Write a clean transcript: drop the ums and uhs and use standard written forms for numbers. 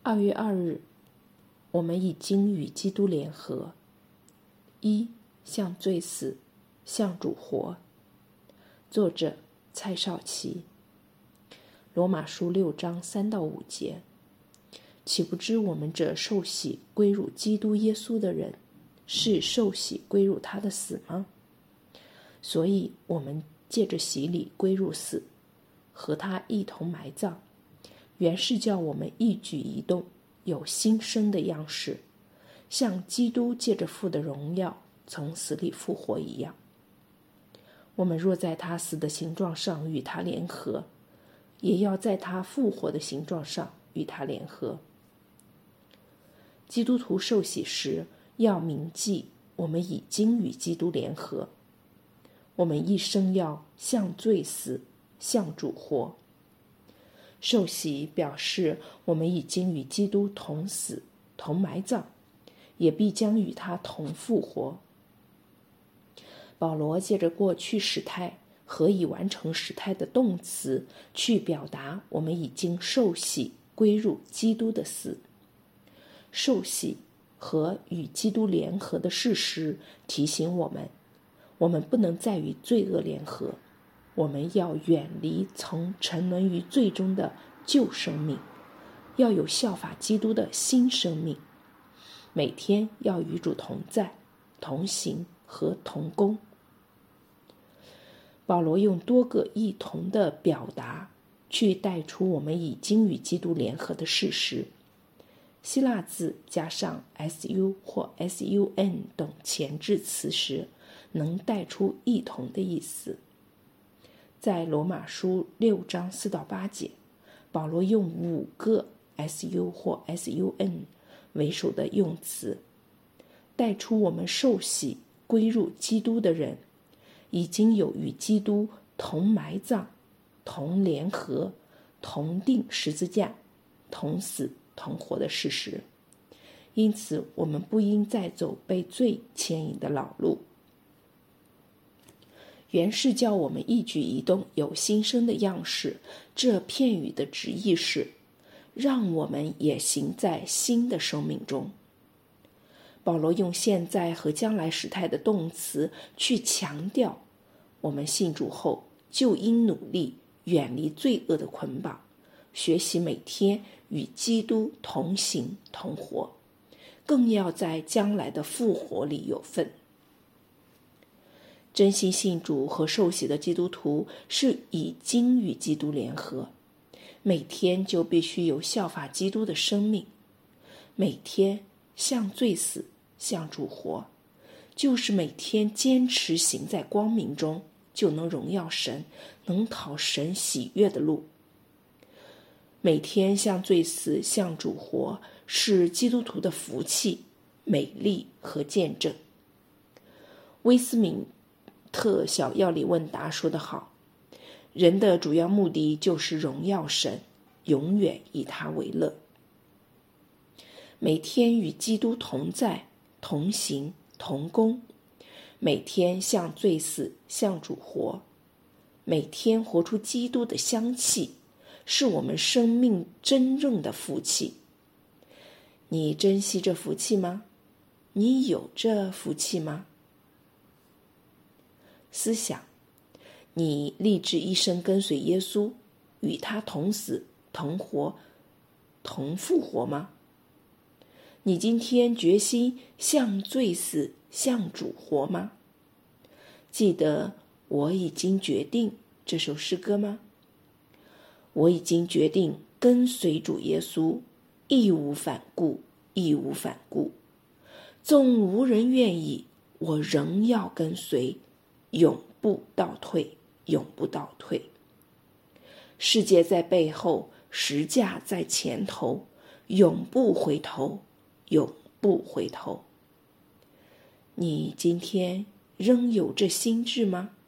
2月2日，我们已经与基督联合。一，向罪死，向主活。作者蔡少奇。罗马书6章3到5节，岂不知我们这受洗归入基督耶稣的人，是受洗归入他的死吗？所以我们借着洗礼归入死，和他一同埋葬，原是叫我们一举一动有新生的样式，像基督借着父的荣耀从死里复活一样。我们若在他死的形状上与他联合，也要在他复活的形状上与他联合。基督徒受洗时要铭记我们已经与基督联合，我们一生要向罪死，向主活。受洗表示我们已经与基督同死，同埋葬，也必将与他同复活。保罗借着过去时态和已完成时态的动词去表达我们已经受洗归入基督的死。受洗和与基督联合的事实提醒我们不能再与罪恶联合，我们要远离曾沉沦于罪中的旧生命，要有效法基督的新生命，每天要与主同在、同行和同工。保罗用多个异同的表达去带出我们已经与基督联合的事实。希腊字加上 su 或 sun 等前置词时，能带出异同的意思。在罗马书6章4到8节，保罗用5个 su 或 sun 为首的用词，带出我们受洗归入基督的人，已经有与基督同埋葬、同联合、同钉十字架、同死同活的事实。因此我们不应再走被罪牵引的老路，原是叫我们一举一动有新生的样式。这片语的直译是让我们也行在新的生命中。保罗用现在和将来时态的动词去强调我们信主后就应努力远离罪恶的捆绑，学习每天与基督同行同活，更要在将来的复活里有份。真心信主和受洗的基督徒是已经与基督联合，每天就必须有效法基督的生命，每天向罪死，向主活，就是每天坚持行在光明中，就能荣耀神，能讨神喜悦的路。每天向罪死，向主活，是基督徒的福气、美丽和见证。威斯敏特小要理问答说得好，人的主要目的就是荣耀神，永远以他为乐。每天与基督同在、同行、同工，每天向罪死，向主活，每天活出基督的香气，是我们生命真正的福气。你珍惜这福气吗？你有这福气吗？思想，你立志一生跟随耶稣，与他同死、同活、同复活吗？你今天决心向罪死，向主活吗？记得我已经决定这首诗歌吗？我已经决定跟随主耶稣，义无反顾，义无反顾。纵无人愿意，我仍要跟随，永不倒退，永不倒退。世界在背后，十架在前头，永不回头，永不回头。你今天仍有这心志吗？